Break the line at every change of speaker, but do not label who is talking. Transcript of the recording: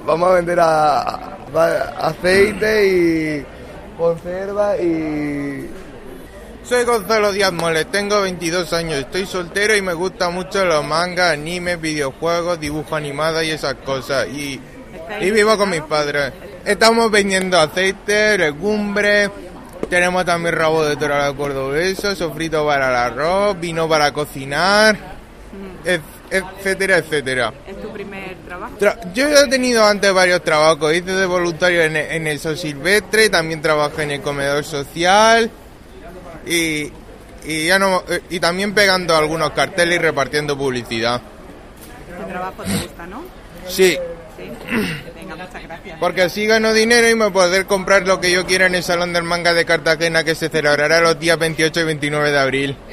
vamos a vender aceite y conserva y...
Soy Gonzalo Díaz Moles, tengo 22 años, estoy soltero y me gustan mucho los mangas, animes, videojuegos, dibujos animados y esas cosas. Y vivo con mis padres. Estamos vendiendo aceite, legumbres, tenemos también rabo de toro a la cordobesa, sofrito para el arroz, vino para cocinar, etcétera, etcétera.
¿Es tu primer trabajo?
Yo he tenido antes varios trabajos, hice de voluntario en el Sol Silvestre, también trabajé en el comedor social y también pegando algunos carteles y repartiendo publicidad.
Este trabajo te gusta, ¿no?
Sí.
Sí. Venga, muchas gracias.
Porque así gano dinero y me poder comprar lo que yo quiera en el Salón del Manga de Cartagena, que se celebrará los días 28 y 29 de abril.